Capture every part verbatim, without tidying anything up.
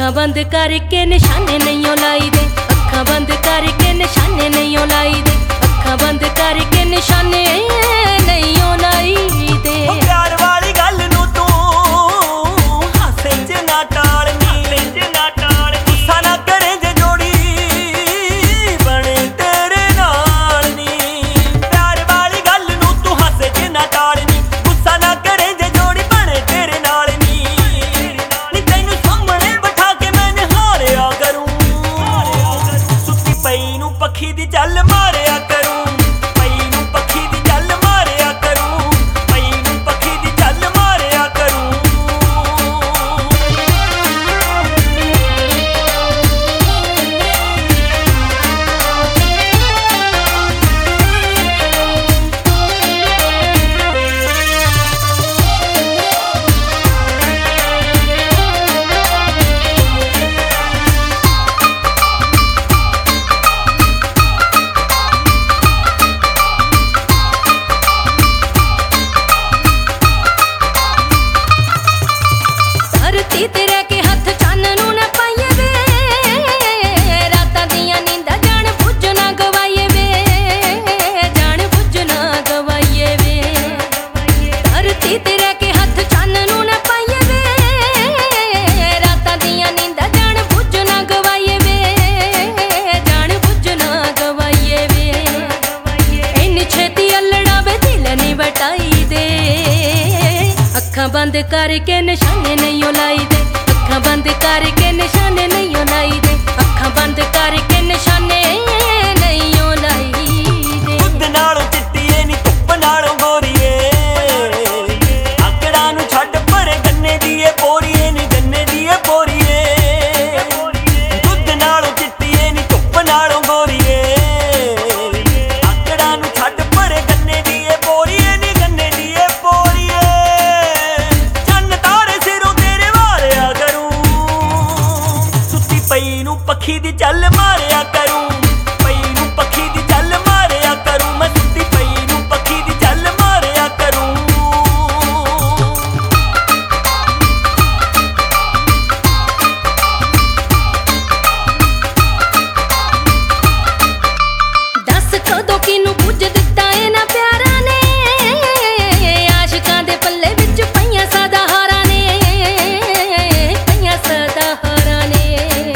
ਅੱਖਾਂ ਬੰਦ ਕਰਕੇ ਨਿਸ਼ਾਨੇ ਨਹੀਂ ਲਾਈ ਦੇ, ਅੱਖਾਂ ਬੰਦ ਕਰਕੇ ਨਿਸ਼ਾਨੇ ਨਹੀਂ ਲਾਈ ਦੇ, ਅੱਖਾਂ ਬੰਦ ਕਰਕੇ ਨਿਸ਼ਾਨੇ ਨਹੀਂ ਲਾਈ ਦੇ। ਪਿਆਰ ਵਾਲੀ ਗੱਲ ਨੂੰ ਤੂੰ ਹਾਸੇ ਚ ਨਾ ਟਾਲਨੀ, ਨਾ ਟਾਲਨੀ ਗੁੱਸਾ ਨਾ ਕਰੇ ਜੇ ਜੋੜੀ ਬਣੇ ਤੇਰੇ ਨਾਲ ਨੀ। ਪਿਆਰ ਵਾਲੀ ਗੱਲ ਨੂੰ ਤੂੰ ਹਾਸੇ ਚ ਨਾ ਟਾਲਨੀ, ਗੁੱਸਾ ਨਾ ਕਰੇ ਜੇ ਜੋੜੀ ਬਣੇ ਤੇਰੇ ਨਾਲ ਨੀ। ਨੀ ਤੈਨੂੰ ਸਾਹਮਣੇ ਬਿਠਾ ਕੇ ਮੈਂ ਨਿਹਾਰਿਆ ਕਰੂੰ, ਸੁੱਤੀ ਪਈ ਨੂੰ ਪੱਖੀ ਦੀ ਚੱਲ ਮਾਰਿਆ ਕਰੂੰ, ਤੇਰੇ ਕੇ ਹੱਥ ਚੰਨ ਨੂੰ ਨਾ ਪਾਈਏ ਵੇ, ਰਾਤਾਂ ਦੀਆਂ ਨੀਂਦਾਂ ਜਾਣ ਬੁੱਝ ਨਾ ਗਵਾਈਏ ਵੇ, ਜਾਣ ਬੁੱਝ ਨਾ ਗਵਾਈਏ ਵੇ। ਧਰਤੀ ਤੇਰੇ ਕੇ ਹੱਥ ਚੰਨ ਨੂੰ ਨਾ ਪਾਈਏ ਵੇ, ਰਾਤਾਂ ਦੀਆਂ ਨੀਂਦਾਂ ਜਾਣ ਬੁੱਝ ਨਾ ਗਵਾਈਏ ਵੇ, ਜਾਣ ਬੁੱਝ ਨਾ ਗਵਾਈਏ ਵੇ। ਇੰਨੀ ਛੇਤੀ ਅਲੜਾ ਵੇ ਦਿਲ ਨਹੀਂ ਵਟਾਈ ਦੇ, ਅੱਖਾਂ ਬੰਦ ਕਰਕੇ ਨਿਸ਼ਾਨੇ ਨਹੀਂ ਲਾਈ ਦੇ, ਅੱਖਾਂ ਬੰਦ ਕਰਕੇ ਨਿਸ਼ਾਨੇ ਨਹੀਂ ਲਾਈ ਦੇ, ਅੱਖਾਂ ਬੰਦ ਕਰਕੇ ਨਿਸ਼ਾਨੇ ਨਹੀਂ ਲਾਈ ਦੇ। ਦੁੱਧ ਨਾਲੋਂ ਚਿੱਟੀਏ ਨੀ ਧੁੱਪ ਨਾਲੋਂ ਗੋਰੀਏ, ਆਕੜਾਂ ਨੂੰ ਛੱਡ ਪਰੇ ਗੰਨੇ ਦੀਏ ਪੋਰੀਏ ਨੀ, ਗੰਨੇ ਦੀਏ ਪੋਰੀਏ। ਦੁੱਧ ਨਾਲੋਂ ਚਿੱਟੀਏ ਨੀ ਧੁੱਪ ਨਾਲੋਂ ਗੋਰੀਏ, ਆਕੜਾਂ ਨੂੰ ਛੱਡ ਪਰੇ ਗੰਨੇ ਦੀਏ ਪੋਰੀਏ ਨੀ, ਗੰਨੇ ਦੀਏ ਪੋਰੀਏ। ਪਈ ਨੂੰ ਪੱਖੀ ਦੀ ਚੱਲ ਮਾਰਿਆ ਕਰੂੰ, ਪਈ ਨੂੰ ਪੱਖੀ ਦੀ ਚੱਲ ਮਾਰਿਆ ਕਰੂੰ, ਮੈਂ ਸੁੱਤੀ ਪਈ ਨੂੰ ਪੱਖੀ ਦੀ ਚੱਲ ਮਾਰਿਆ ਕਰੂੰ। ਦੱਸ ਕਦੋਂ ਕਿਨੂੰ ਪੁੱਜ ਦਿੱਤਾ ਇਹਨਾਂ ਪਿਆਰਾਂ ਨੇ, ਆਸ਼ਿਕਾਂ ਦੇ ਪੱਲੇ ਵਿੱਚ ਪਈਆਂ ਸਦਾ ਹਾਰਾਂ ਨੇ, ਪਈਆਂ ਸਦਾ ਹਾਰਾਂ ਨੇ।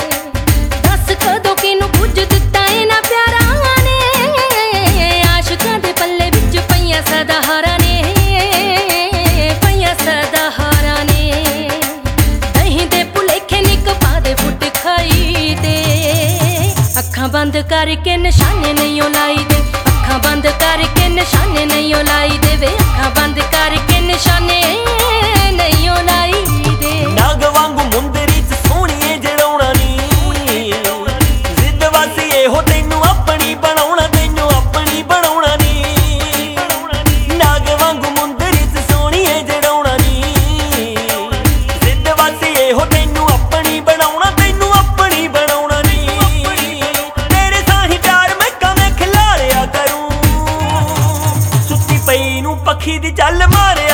ਅੱਖਾਂ ਬੰਦ ਕਰਕੇ ਨਿਸ਼ਾਨੇ ਨਹੀਂ ਲਾਈ ਦੇ, ਅੱਖਾਂ ਬੰਦ ਕਰਕੇ ਨਿਸ਼ਾਨੇ ਨਹੀਂ ਲਾਈ ਦੇ ਵੇ, ਅੱਖਾਂ ਬੰਦ ਕਰਕੇ ਨਿਸ਼ਾਨੇ ਨਹੀਂ ਲਾਈ ਦੇ। ਨਾਗ ਵਾਂਗੂ ਮੁੰਦਰੀ ਚ ਸੋਹਣੀਏ ਜੜਾਉਣਾ ਨੀ, ਜ਼ਿੱਦ ਵਾਸੀ ਇਹੋ ਤੈਨੂੰ ਆਪਣੀ ਬਣਾਉਣਾ, ਤੈਨੂੰ ਆਪਣੀ ਬਣਾਉਣਾ ਨੀ। ਨਾਗ ਵਾਂਗੂ ਮੁੰਦਰੀ ਚ ਸੋਹਣੀਏ ਜੜਾਉਣਾ ਨੀ, ਜ਼ਿੱਦ ਵਾਸੀ ਇਹੋ ਤੈਨੂੰ ਆਪਣੀ ਬਣਾਉਣਾ, ਤੈਨੂੰ ਆਪਣੀ ਬਣਾਉਣਾ ਨੀ। ਤੇਰੇ ਸਾਹੀ ਪਿਆਰ ਮੈਂ ਕਵੇਂ ਖਿਲਾਰਿਆ ਕਰੂੰ, ਸੁੱਤੀ ਪਈ ਨੂੰ ਪੱਖੀ ਦੀ ਚੱਲ ਮਾਰਿਆ